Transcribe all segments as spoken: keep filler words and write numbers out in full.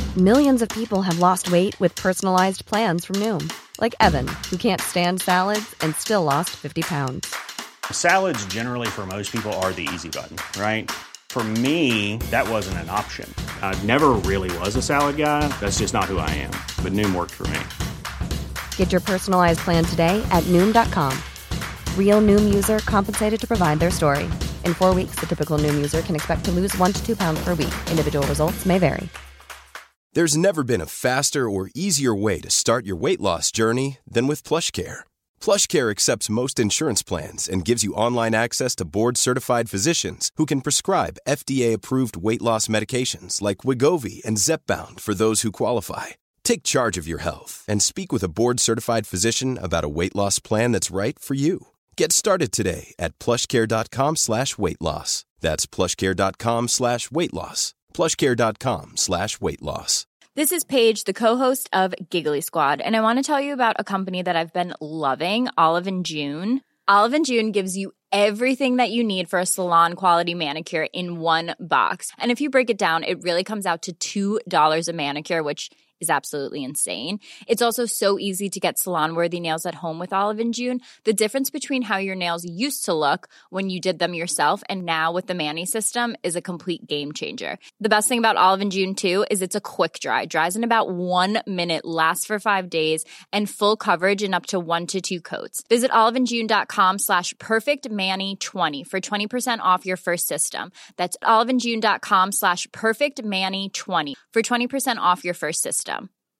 Millions of people have lost weight with personalized plans from Noom. Like Evan, who can't stand salads and still lost fifty pounds. Salads generally for most people are the easy button, right? For me, that wasn't an option. I never really was a salad guy. That's just not who I am. But Noom worked for me. Get your personalized plan today at Noom dot com. Real Noom user compensated to provide their story. In four weeks, the typical Noom user can expect to lose one to two pounds per week. Individual results may vary. There's never been a faster or easier way to start your weight loss journey than with PlushCare. PlushCare accepts most insurance plans and gives you online access to board-certified physicians who can prescribe F D A-approved weight loss medications like Wegovy and Zepbound for those who qualify. Take charge of your health and speak with a board-certified physician about a weight loss plan that's right for you. Get started today at plushcare.com slash weight loss. That's plushcare.com slash weight loss. plushcare.com slash weight loss. This is Paige, the co-host of Giggly Squad, and I want to tell you about a company that I've been loving, Olive and June. Olive and June gives you everything that you need for a salon-quality manicure in one box. And if you break it down, it really comes out to two dollars a manicure, which is absolutely insane. It's also so easy to get salon-worthy nails at home with Olive and June. The difference between how your nails used to look when you did them yourself and now with the Mani system is a complete game changer. The best thing about Olive and June, too, is it's a quick dry. Dries in about one minute, lasts for five days, and full coverage in up to one to two coats. Visit oliveandjune.com slash perfectmani20 for twenty percent off your first system. That's oliveandjune.com slash perfectmani20 for twenty percent off your first system.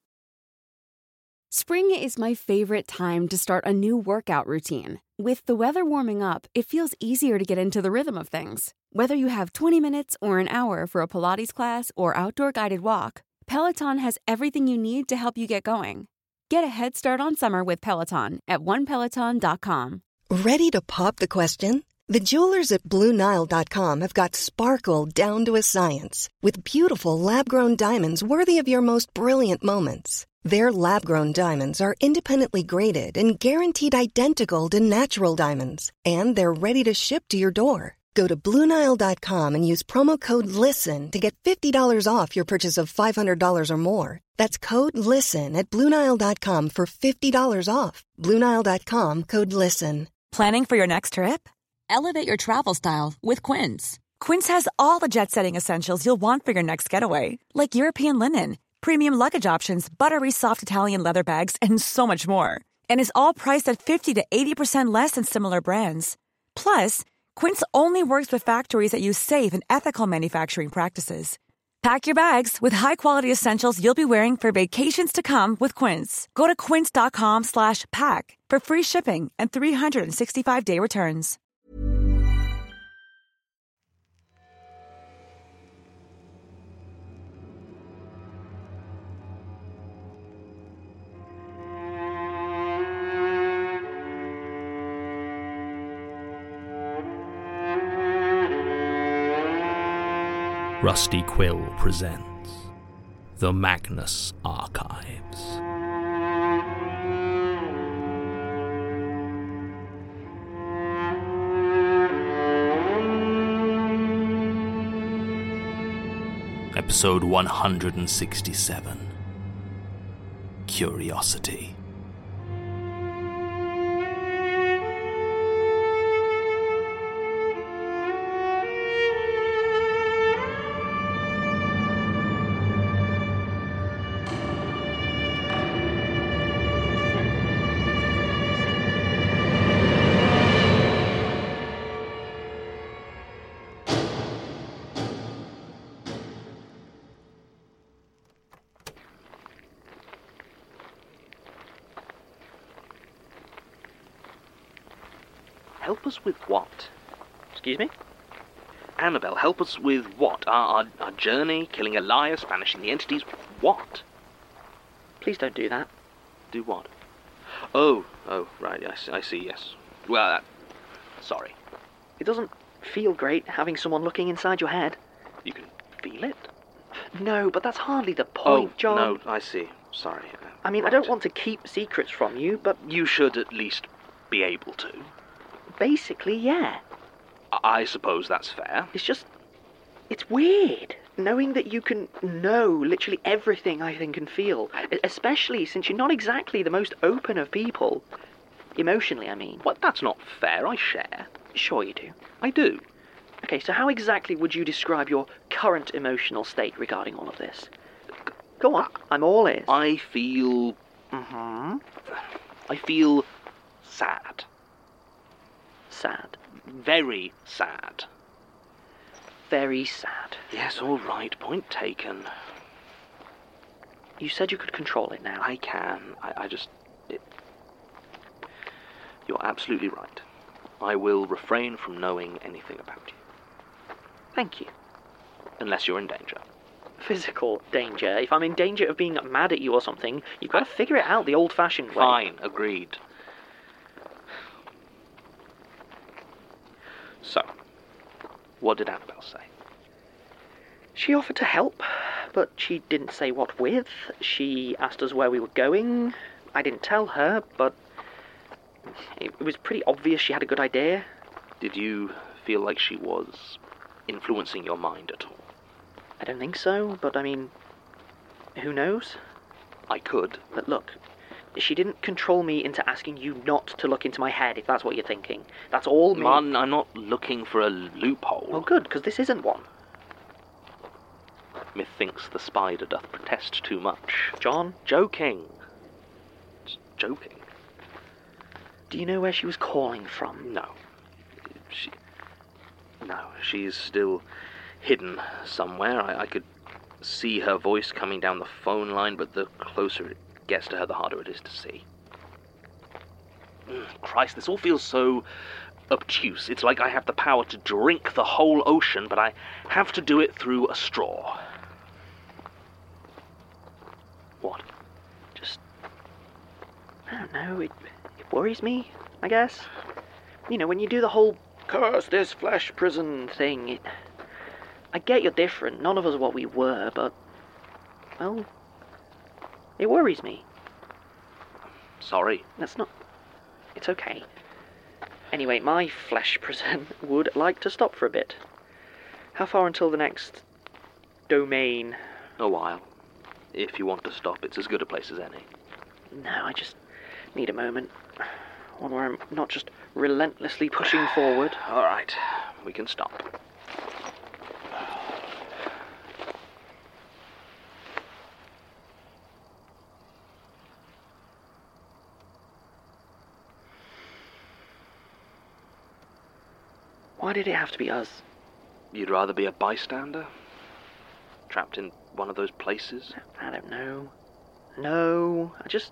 Spring is my favorite time to start a new workout routine. With the weather warming up, it feels easier to get into the rhythm of things. Whether you have twenty minutes or an hour for a Pilates class or outdoor guided walk, Peloton has everything you need to help you get going. Get a head start on summer with Peloton at one peloton dot com. Ready to pop the question? The jewelers at Blue Nile dot com have got sparkle down to a science with beautiful lab-grown diamonds worthy of your most brilliant moments. Their lab-grown diamonds are independently graded and guaranteed identical to natural diamonds, and they're ready to ship to your door. Go to Blue Nile dot com and use promo code LISTEN to get fifty dollars off your purchase of five hundred dollars or more. That's code LISTEN at Blue Nile dot com for fifty dollars off. Blue Nile dot com, code LISTEN. Planning for your next trip? Elevate your travel style with Quince. Quince has all the jet-setting essentials you'll want for your next getaway, like European linen, premium luggage options, buttery soft Italian leather bags, and so much more. And is all priced at fifty to eighty percent less than similar brands. Plus, Quince only works with factories that use safe and ethical manufacturing practices. Pack your bags with high-quality essentials you'll be wearing for vacations to come with Quince. Go to quince.com slash pack for free shipping and three sixty-five day returns. Rusty Quill presents The Magnus Archives. Episode one hundred sixty-seven. Curiosity. Help us with what? Excuse me? Annabelle, help us with what? Our, our, our journey, killing Elias, banishing the entities, what? Please don't do that. Do what? Oh, oh, right, I see, I see yes. Well, uh, sorry. It doesn't feel great having someone looking inside your head. You can feel it? No, but that's hardly the point, oh, John. No, I see. Sorry. Uh, I mean, right. I don't want to keep secrets from you, but... You should at least be able to. Basically, yeah. I suppose that's fair. It's just... It's weird. knowing that you can know literally everything I think and feel, especially since you're not exactly the most open of people. Emotionally, I mean. What? That's not fair. I share. Sure you do. I do. Okay, so how exactly would you describe your current emotional state regarding all of this? G- go on, I'm all ears. I feel... Mm-hmm. I feel sad. Sad. Very sad. Very sad. Yes, all right. Point taken. You said you could control it now. I can. I, I just... It... You're absolutely right. I will refrain from knowing anything about you. Thank you. Unless you're in danger. Physical danger. If I'm in danger of being mad at you or something, you've got to figure it out the old-fashioned way. Fine, agreed. So, what did Annabelle say? She offered to help, but she didn't say what with. She asked us where we were going. I didn't tell her, but it was pretty obvious she had a good idea. Did you feel like she was influencing your mind at all? I don't think so, but I mean, who knows? I could. But look, she didn't control me into asking you not to look into my head, if that's what you're thinking. That's all me. Man, I'm not looking for a loophole. Well, good, because this isn't one. Methinks the spider doth protest too much. John? Joking. Just joking. Do you know where she was calling from? No. She... No, she's still hidden somewhere. I, I could see her voice coming down the phone line, but the closer it gets to her, the harder it is to see. Mm, Christ, this all feels so obtuse. It's like I have the power to drink the whole ocean, but I have to do it through a straw. What? Just... I don't know, it, it worries me, I guess. You know, when you do the whole curse this flesh prison thing, it... I get you're different, none of us are what we were, but... well... it worries me. Sorry. That's not... It's okay. Anyway, my flesh prison would like to stop for a bit. How far until the next... domain? A while. If you want to stop, it's as good a place as any. No, I just need a moment. One where I'm not just relentlessly pushing forward. All right, we can stop. Why did it have to be us? You'd rather be a bystander? Trapped in one of those places? I don't know. No, I just...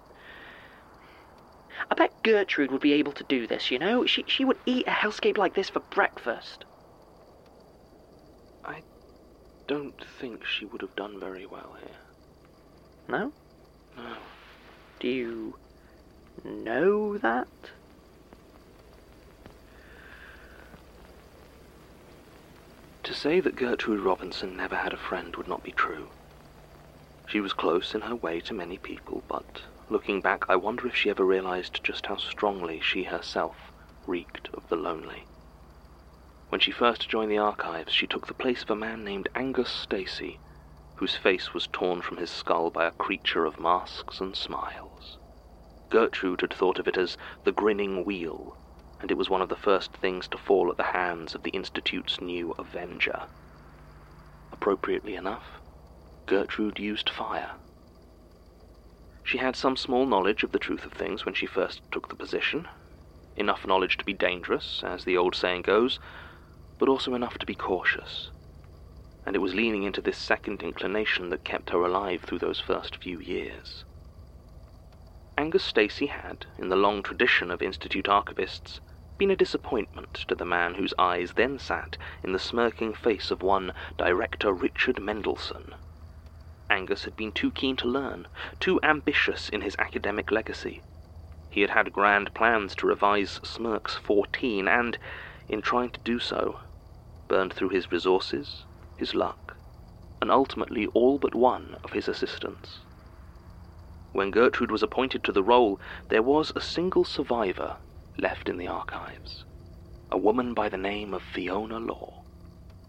I bet Gertrude would be able to do this, you know? She she would eat a hellscape like this for breakfast. I don't think she would have done very well here. No? No. Do you know that? To say that Gertrude Robinson never had a friend would not be true. She was close in her way to many people, but looking back, I wonder if she ever realized just how strongly she herself reeked of the lonely. When she first joined the archives, she took the place of a man named Angus Stacy, whose face was torn from his skull by a creature of masks and smiles. Gertrude had thought of it as the grinning wheel, and it was one of the first things to fall at the hands of the Institute's new Avenger. Appropriately enough, Gertrude used fire. She had some small knowledge of the truth of things when she first took the position, enough knowledge to be dangerous, as the old saying goes, but also enough to be cautious. And it was leaning into this second inclination that kept her alive through those first few years. Angus Stacy had, in the long tradition of Institute archivists, been a disappointment to the man whose eyes then sat in the smirking face of one Director Richard Mendelsohn. Angus had been too keen to learn, too ambitious in his academic legacy. He had had grand plans to revise Smirk's fourteen, and, in trying to do so, burned through his resources, his luck, and ultimately all but one of his assistants. When Gertrude was appointed to the role, there was a single survivor left in the archives, a woman by the name of Fiona Law.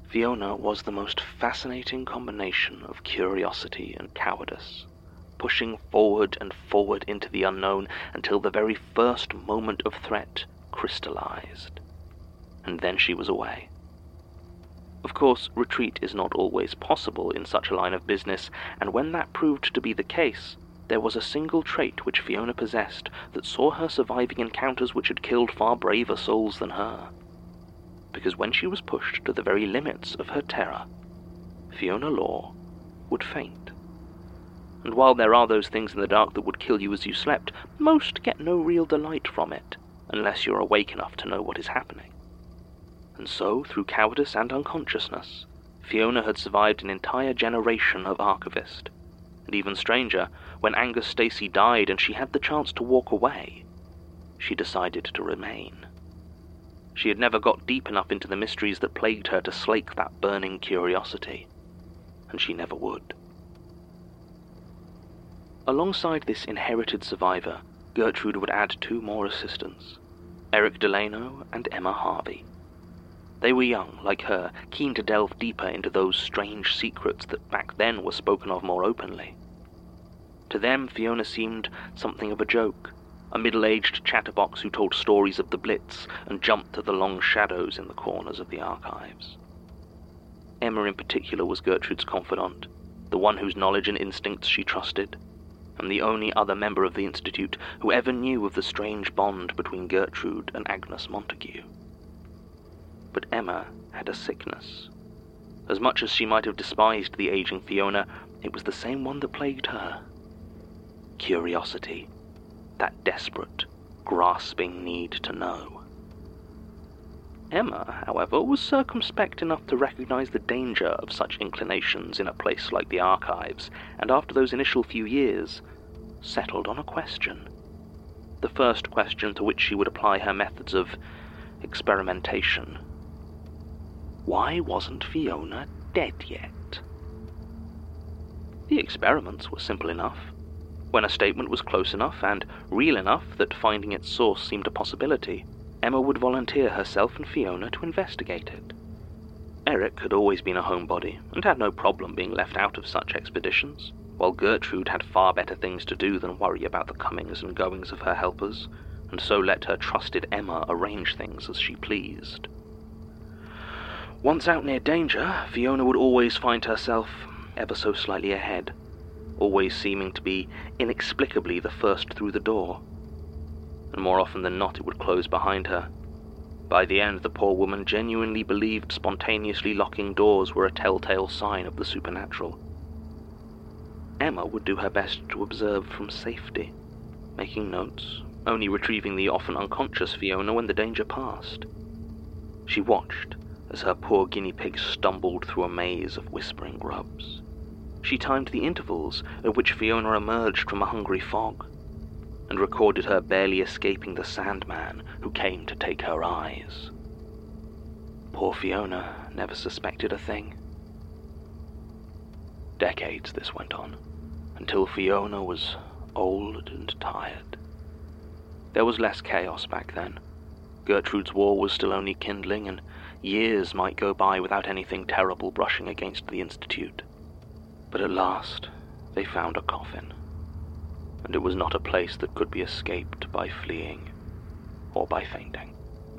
Fiona was the most fascinating combination of curiosity and cowardice, pushing forward and forward into the unknown until the very first moment of threat crystallized. And then she was away. Of course, retreat is not always possible in such a line of business, and when that proved to be the case, there was a single trait which Fiona possessed that saw her surviving encounters which had killed far braver souls than her. Because when she was pushed to the very limits of her terror, Fiona Law would faint. And while there are those things in the dark that would kill you as you slept, most get no real delight from it, unless you're awake enough to know what is happening. And so, through cowardice and unconsciousness, Fiona had survived an entire generation of archivists. And even stranger, when Angus Stacey died and she had the chance to walk away, she decided to remain. She had never got deep enough into the mysteries that plagued her to slake that burning curiosity, and she never would. Alongside this inherited survivor, Gertrude would add two more assistants, Eric Delano and Emma Harvey. They were young, like her, keen to delve deeper into those strange secrets that back then were spoken of more openly. To them, Fiona seemed something of a joke, a middle-aged chatterbox who told stories of the Blitz and jumped to the long shadows in the corners of the archives. Emma in particular was Gertrude's confidant, the one whose knowledge and instincts she trusted, and the only other member of the Institute who ever knew of the strange bond between Gertrude and Agnes Montague. But Emma had a sickness. As much as she might have despised the aging Fiona, it was the same one that plagued her. Curiosity. That desperate, grasping need to know. Emma, however, was circumspect enough to recognize the danger of such inclinations in a place like the archives, and after those initial few years, settled on a question. The first question to which she would apply her methods of experimentation. Why wasn't Fiona dead yet? The experiments were simple enough. When a statement was close enough and real enough that finding its source seemed a possibility, Emma would volunteer herself and Fiona to investigate it. Eric had always been a homebody and had no problem being left out of such expeditions, while Gertrude had far better things to do than worry about the comings and goings of her helpers, and so let her trusted Emma arrange things as she pleased. Once out near danger, Fiona would always find herself ever so slightly ahead, always seeming to be inexplicably the first through the door. And more often than not it would close behind her. By the end, the poor woman genuinely believed spontaneously locking doors were a telltale sign of the supernatural. Emma would do her best to observe from safety, making notes, only retrieving the often unconscious Fiona when the danger passed. She watched as her poor guinea pig stumbled through a maze of whispering grubs. She timed the intervals at which Fiona emerged from a hungry fog, and recorded her barely escaping the Sandman who came to take her eyes. Poor Fiona never suspected a thing. Decades this went on, until Fiona was old and tired. There was less chaos back then. Gertrude's war was still only kindling, and years might go by without anything terrible brushing against the Institute. But at last, they found a coffin, and it was not a place that could be escaped by fleeing or by fainting.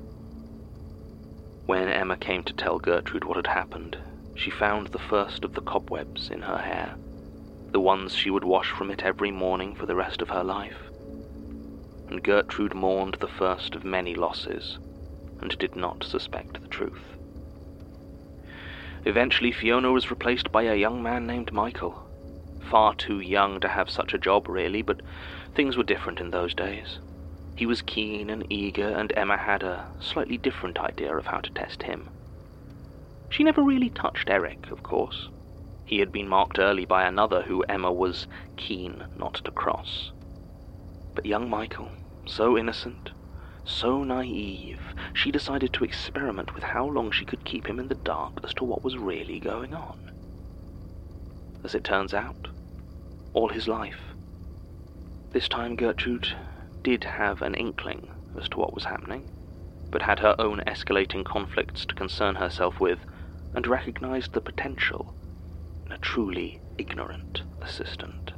When Emma came to tell Gertrude what had happened, she found the first of the cobwebs in her hair, the ones she would wash from it every morning for the rest of her life. And Gertrude mourned the first of many losses, and did not suspect the truth. Eventually, Fiona was replaced by a young man named Michael. Far too young to have such a job, really, but things were different in those days. He was keen and eager, and Emma had a slightly different idea of how to test him. She never really touched Eric, of course. He had been marked early by another who Emma was keen not to cross. But young Michael, so innocent, so naive, she decided to experiment with how long she could keep him in the dark as to what was really going on. As it turns out, all his life. This time Gertrude did have an inkling as to what was happening, but had her own escalating conflicts to concern herself with and recognized the potential in a truly ignorant assistant.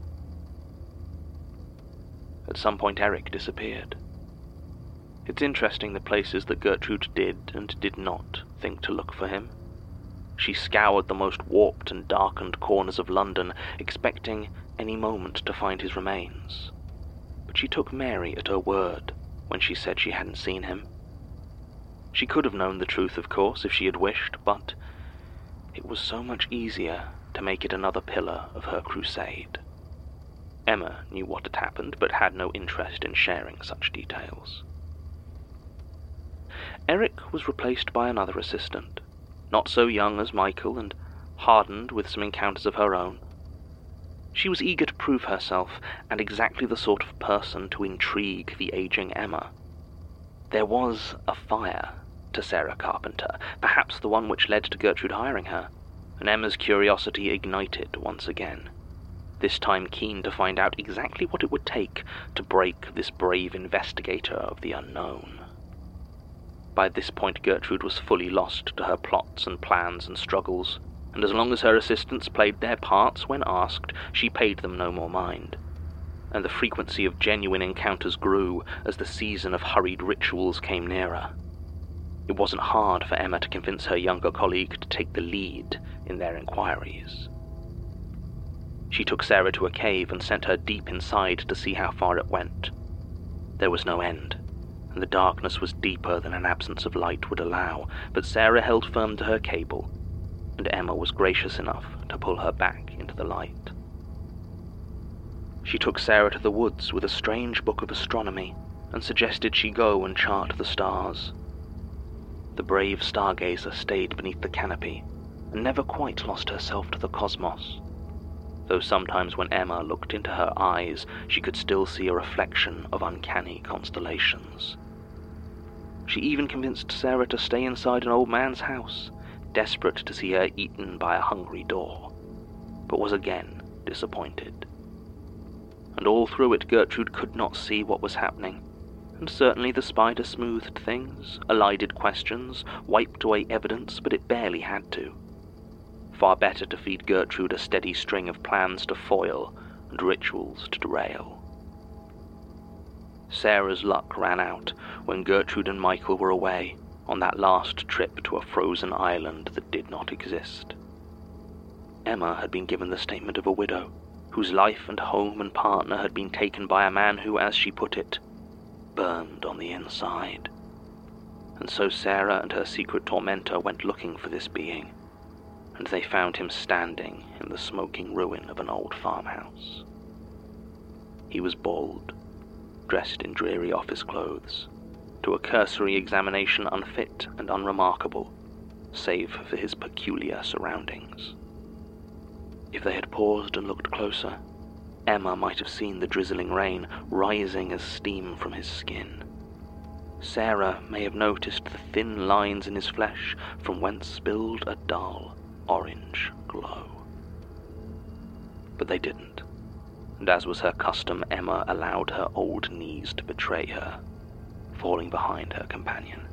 At some point, Eric disappeared. It's interesting the places that Gertrude did and did not think to look for him. She scoured the most warped and darkened corners of London, expecting any moment to find his remains. But she took Mary at her word when she said she hadn't seen him. She could have known the truth, of course, if she had wished, but it was so much easier to make it another pillar of her crusade. Emma knew what had happened, but had no interest in sharing such details. Eric was replaced by another assistant, not so young as Michael and hardened with some encounters of her own. She was eager to prove herself, and exactly the sort of person to intrigue the aging Emma. There was a fire to Sarah Carpenter, perhaps the one which led to Gertrude hiring her, and Emma's curiosity ignited once again, this time keen to find out exactly what it would take to break this brave investigator of the unknown. By this point, Gertrude was fully lost to her plots and plans and struggles, and as long as her assistants played their parts when asked, she paid them no more mind. And the frequency of genuine encounters grew as the season of hurried rituals came nearer. It wasn't hard for Emma to convince her younger colleague to take the lead in their inquiries. She took Sarah to a cave and sent her deep inside to see how far it went. There was no end, and the darkness was deeper than an absence of light would allow, but Sarah held firm to her cable, and Emma was gracious enough to pull her back into the light. She took Sarah to the woods with a strange book of astronomy, and suggested she go and chart the stars. The brave stargazer stayed beneath the canopy, and never quite lost herself to the cosmos, though sometimes when Emma looked into her eyes, she could still see a reflection of uncanny constellations. She even convinced Sarah to stay inside an old man's house, desperate to see her eaten by a hungry daw, but was again disappointed. And all through it, Gertrude could not see what was happening, and certainly the spider smoothed things, elided questions, wiped away evidence, but it barely had to. Far better to feed Gertrude a steady string of plans to foil and rituals to derail. Sarah's luck ran out when Gertrude and Michael were away on that last trip to a frozen island that did not exist. Emma had been given the statement of a widow, whose life and home and partner had been taken by a man who, as she put it, burned on the inside. And so Sarah and her secret tormentor went looking for this being, and they found him standing in the smoking ruin of an old farmhouse. He was bald, dressed in dreary office clothes, to a cursory examination unfit and unremarkable, save for his peculiar surroundings. If they had paused and looked closer, Emma might have seen the drizzling rain rising as steam from his skin. Sarah may have noticed the thin lines in his flesh from whence spilled a dull orange glow. But they didn't, and as was her custom, Emma allowed her old knees to betray her, falling behind her companion.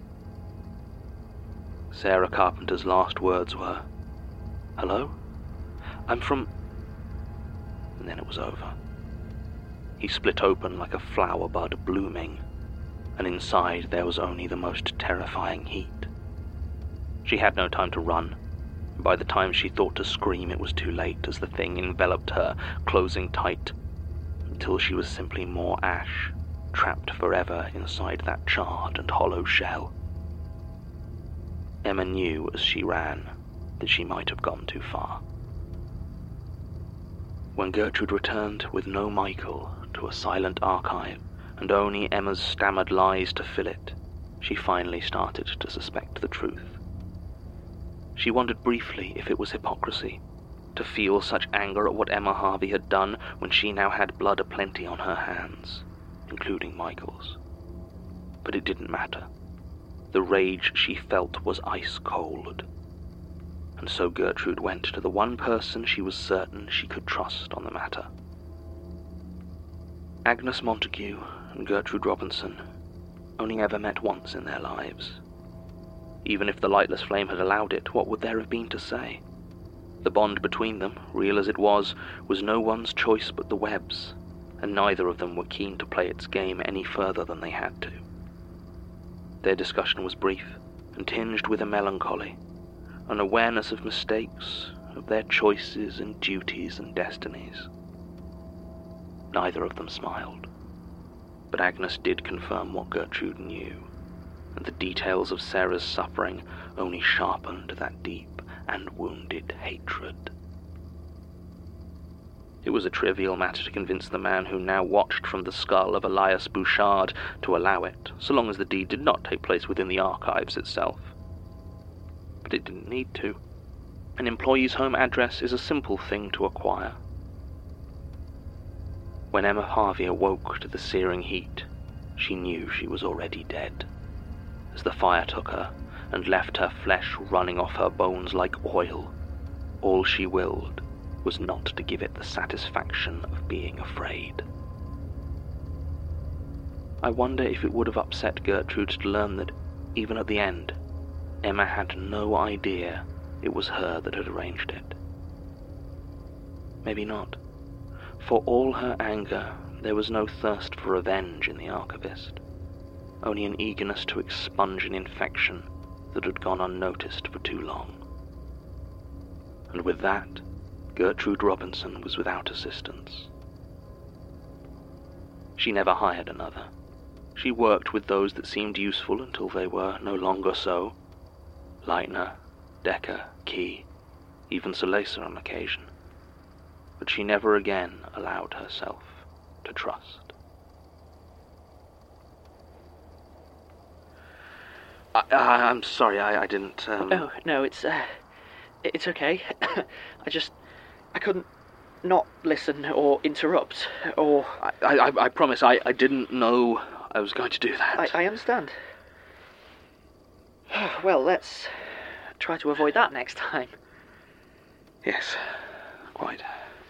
Sarah Carpenter's last words were, "Hello? I'm from..." And then it was over. He split open like a flower bud blooming, and inside there was only the most terrifying heat. She had no time to run. By the time she thought to scream, it was too late, as the thing enveloped her, closing tight, until she was simply more ash, trapped forever inside that charred and hollow shell. Emma knew as she ran that she might have gone too far. When Gertrude returned with no Michael to a silent archive, and only Emma's stammered lies to fill it, she finally started to suspect the truth. She wondered briefly if it was hypocrisy, to feel such anger at what Emma Harvey had done when she now had blood aplenty on her hands, including Michael's. But it didn't matter. The rage she felt was ice cold. And so Gertrude went to the one person she was certain she could trust on the matter. Agnes Montague and Gertrude Robinson only ever met once in their lives. Even if the lightless flame had allowed it, what would there have been to say? The bond between them, real as it was, was no one's choice but the web's, and neither of them were keen to play its game any further than they had to. Their discussion was brief and tinged with a melancholy, an awareness of mistakes, of their choices and duties and destinies. Neither of them smiled, but Agnes did confirm what Gertrude knew, and the details of Sarah's suffering only sharpened that deep and wounded hatred. It was a trivial matter to convince the man who now watched from the skull of Elias Bouchard to allow it, so long as the deed did not take place within the archives itself. But it didn't need to. An employee's home address is a simple thing to acquire. When Emma Harvey awoke to the searing heat, she knew she was already dead, as the fire took her and left her flesh running off her bones like oil. All she willed was not to give it the satisfaction of being afraid. I wonder if it would have upset Gertrude to learn that, even at the end, Emma had no idea it was her that had arranged it. Maybe not. For all her anger, there was no thirst for revenge in the archivist, only an eagerness to expunge an infection that had gone unnoticed for too long. And with that, Gertrude Robinson was without assistance. She never hired another. She worked with those that seemed useful until they were no longer so. Leitner, Decker, Key, even Solesa on occasion. But she never again allowed herself to trust. I, I, I'm sorry, I, I didn't... Um... Oh, no, it's, uh, it's okay. I just, I couldn't not listen or interrupt, or... I, I, I promise, I, I didn't know I was going to do that. I, I understand. Well, let's try to avoid that next time. Yes, quite.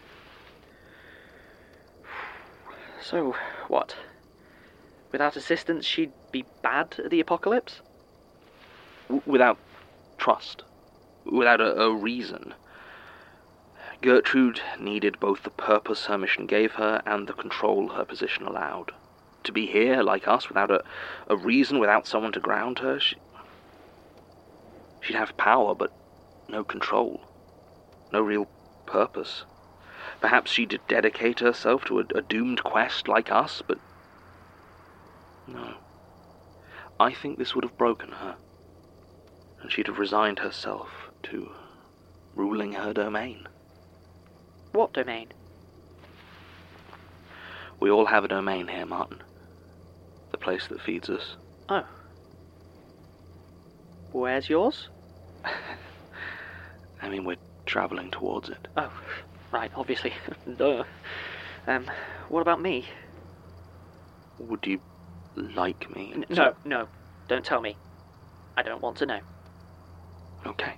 So, what? Without assistance, she'd be bad at the apocalypse? W- without trust. Without a, a reason. Gertrude needed both the purpose her mission gave her and the control her position allowed. To be here, like us, without a, a reason, without someone to ground her, she, she'd have power, but no control. No real purpose. Perhaps she'd dedicate herself to a, a doomed quest like us, but... no. I think this would have broken her, and she'd have resigned herself to ruling her domain. What domain? We all have a domain here, Martin. The place that feeds us. Oh. Where's yours? I mean, we're travelling towards it. Oh, right, obviously. Duh. Um, what about me? Would you like me? N- no, no. Don't tell me. I don't want to know. Okay.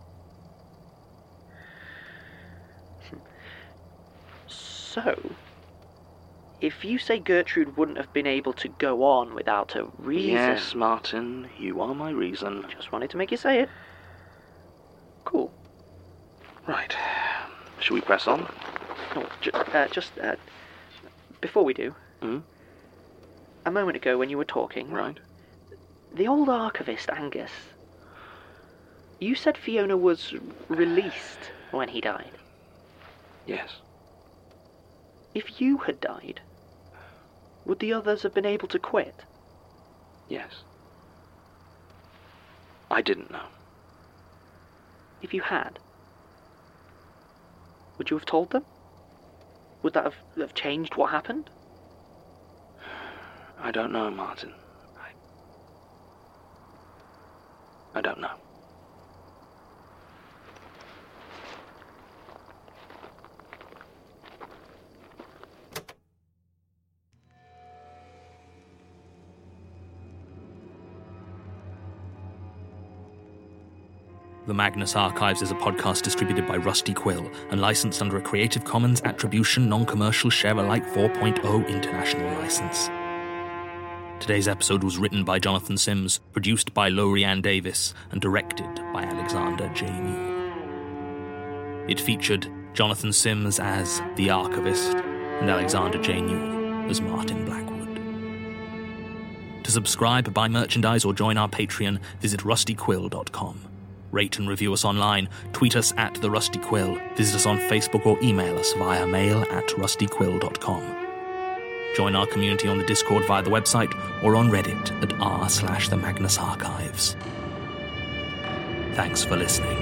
So, if you say Gertrude wouldn't have been able to go on without a reason... Yes, Martin, you are my reason. Just wanted to make you say it. Cool. Right. Shall we press on? Oh, ju- uh, just, uh, before we do... Hmm? A moment ago when you were talking... Right. The old archivist, Angus... You said Fiona was released when he died. Yes. If you had died, would the others have been able to quit? Yes. I didn't know. If you had, would you have told them? Would that have, have changed what happened? I don't know, Martin. I... I don't know. The Magnus Archives is a podcast distributed by Rusty Quill and licensed under a Creative Commons Attribution Non-Commercial Share-alike four point oh international license. Today's episode was written by Jonathan Sims, produced by Lowry Ann Davis, and directed by Alexander J. New. It featured Jonathan Sims as the Archivist and Alexander J. Newell as Martin Blackwood. To subscribe, buy merchandise, or join our Patreon, visit rusty quill dot com. Rate and review us online, tweet us at The Rusty Quill, visit us on Facebook, or email us via mail at rusty quill dot com. Join our community on the Discord via the website or on Reddit at r slash the Magnus Archives. Thanks for listening.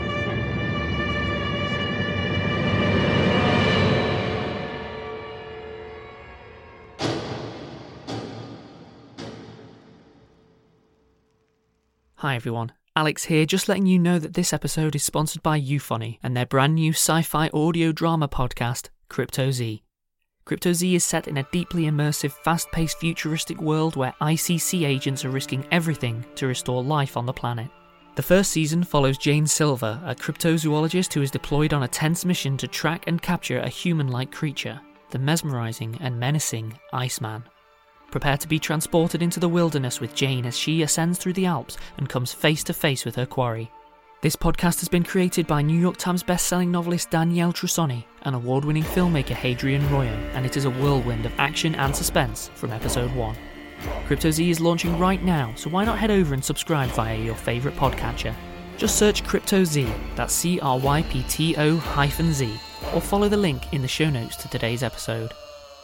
Hi everyone, Alex here, just letting you know that this episode is sponsored by Euphony and their brand new sci-fi audio drama podcast, Crypto Z. Crypto Z is set in a deeply immersive, fast-paced futuristic world where I C C agents are risking everything to restore life on the planet. The first season follows Jane Silver, a cryptozoologist who is deployed on a tense mission to track and capture a human-like creature, the mesmerizing and menacing Iceman. Prepare to be transported into the wilderness with Jane as she ascends through the Alps and comes face to face with her quarry. This podcast has been created by New York Times best-selling novelist Danielle Trussoni and award-winning filmmaker Hadrian Royo, and it is a whirlwind of action and suspense from episode one. Crypto Z is launching right now, so why not head over and subscribe via your favourite podcatcher? Just search Crypto Z, that's C R Y P T O hyphen Z, or follow the link in the show notes to today's episode.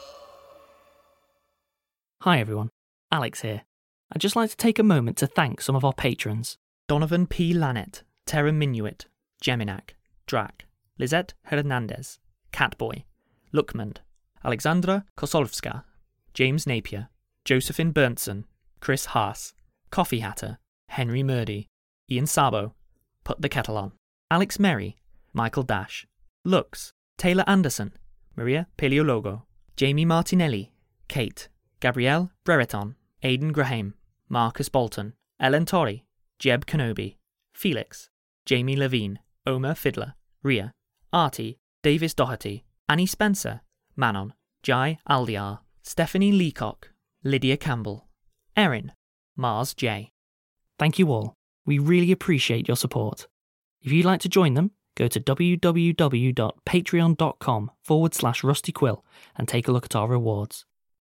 Hi everyone, Alex here. I'd just like to take a moment to thank some of our patrons. Donovan P. Lanet, Terra Minuit, Geminac, Drac, Lizette Hernandez, Catboy, Lookmand, Alexandra Kosolvska, James Napier, Josephine Berntson, Chris Haas, Coffee Hatter, Henry Murdy, Ian Sabo, Put the Kettle On, Alex Merry, Michael Dash, Lux, Taylor Anderson, Maria Paleologo, Jamie Martinelli, Kate, Gabrielle Brereton, Aidan Graham, Marcus Bolton, Ellen Torrey, Jeb Kenobi, Felix, Jamie Levine, Omer Fiddler, Ria, Artie, Davis Doherty, Annie Spencer, Manon, Jai Aldiar, Stephanie Leacock, Lydia Campbell, Erin, Mars J. Thank you all. We really appreciate your support. If you'd like to join them, go to www.patreon.com forward slash rustyquill and take a look at our rewards.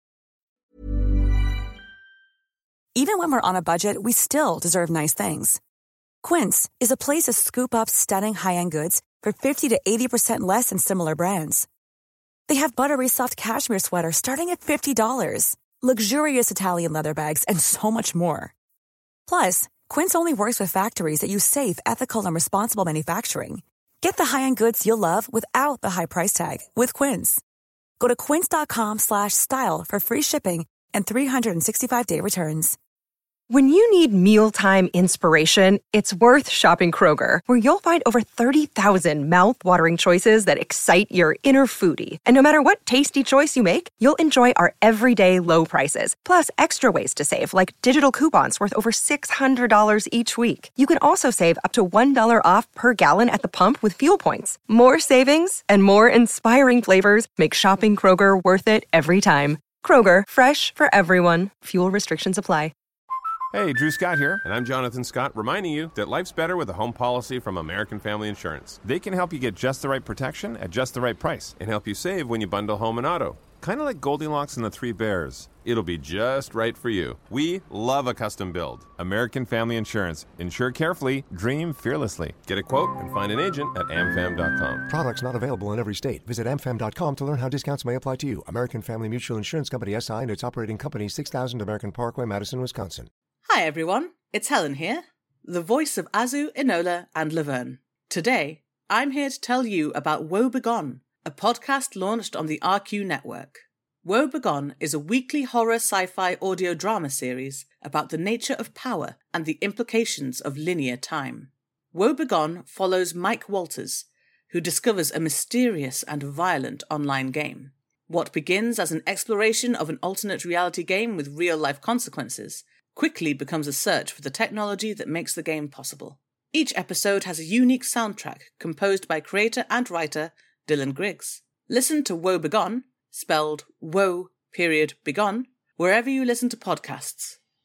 Even when we're on a budget, we still deserve nice things. Quince is a place to scoop up stunning high-end goods for fifty to eighty percent less than similar brands. They have buttery soft cashmere sweaters starting at fifty dollars, luxurious Italian leather bags, and so much more. Plus, Quince only works with factories that use safe, ethical, and responsible manufacturing. Get the high-end goods you'll love without the high price tag with Quince. Go to quince.com slash style for free shipping and three sixty-five day returns. When you need mealtime inspiration, it's worth shopping Kroger, where you'll find over thirty thousand mouth-watering choices that excite your inner foodie. And no matter what tasty choice you make, you'll enjoy our everyday low prices, plus extra ways to save, like digital coupons worth over six hundred dollars each week. You can also save up to one dollar off per gallon at the pump with fuel points. More savings and more inspiring flavors make shopping Kroger worth it every time. Kroger, fresh for everyone. Fuel restrictions apply. Hey, Drew Scott here, and I'm Jonathan Scott, reminding you that life's better with a home policy from American Family Insurance. They can help you get just the right protection at just the right price and help you save when you bundle home and auto. Kind of like Goldilocks and the Three Bears. It'll be just right for you. We love a custom build. American Family Insurance. Insure carefully, dream fearlessly. Get a quote and find an agent at a m fam dot com. Products not available in every state. Visit a m fam dot com to learn how discounts may apply to you. American Family Mutual Insurance Company S I and its operating company, six thousand American Parkway, Madison, Wisconsin. Hi everyone, it's Helen here, the voice of Azu, Enola and Laverne. Today, I'm here to tell you about Woe Begone, a podcast launched on the R Q network. Woe Begone is a weekly horror sci-fi audio drama series about the nature of power and the implications of linear time. Woe Begone follows Mike Walters, who discovers a mysterious and violent online game. What begins as an exploration of an alternate reality game with real-life consequences quickly becomes a search for the technology that makes the game possible. Each episode has a unique soundtrack composed by creator and writer Dylan Griggs. Listen to Woe Begone, spelled Woe period Begone, wherever you listen to podcasts.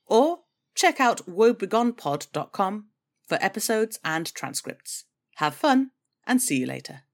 Or check out woebegonepod dot com for episodes and transcripts. Have fun, and see you later.